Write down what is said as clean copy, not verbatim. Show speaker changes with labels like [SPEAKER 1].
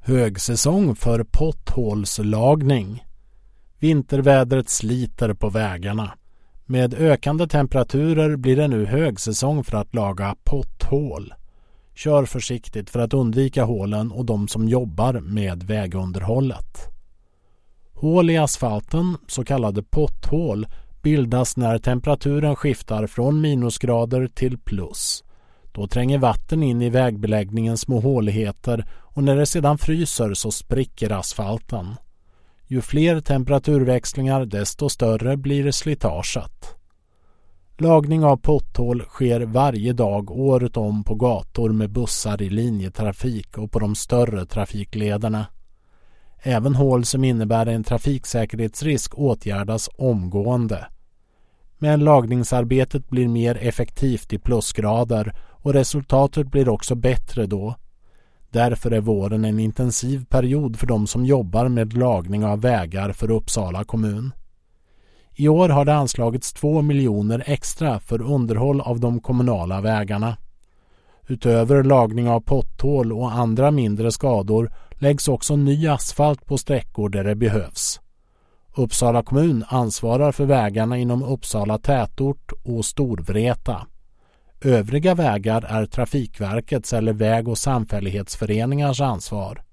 [SPEAKER 1] Högsäsong för potthålslagning. Vintervädret sliter på vägarna. Med ökande temperaturer blir det nu högsäsong för att laga potthål. Kör försiktigt för att undvika hålen och de som jobbar med vägunderhållet. Hål i asfalten, så kallade potthål, bildas när temperaturen skiftar från minusgrader till plus. Då tränger vatten in i vägbeläggningens små håligheter och när det sedan fryser så spricker asfalten. Ju fler temperaturväxlingar desto större blir slitaget. Lagning av potthål sker varje dag året om på gator med bussar i linjetrafik och på de större trafiklederna. Även hål som innebär en trafiksäkerhetsrisk åtgärdas omgående. Men lagningsarbetet blir mer effektivt i plusgrader och resultatet blir också bättre då. Därför är våren en intensiv period för de som jobbar med lagning av vägar för Uppsala kommun. I år har det anslagits 2 miljoner extra för underhåll av de kommunala vägarna. Utöver lagning av potthål och andra mindre skador läggs också ny asfalt på sträckor där det behövs. Uppsala kommun ansvarar för vägarna inom Uppsala tätort och Storvreta. Övriga vägar är Trafikverkets eller väg- och samfällighetsföreningars ansvar.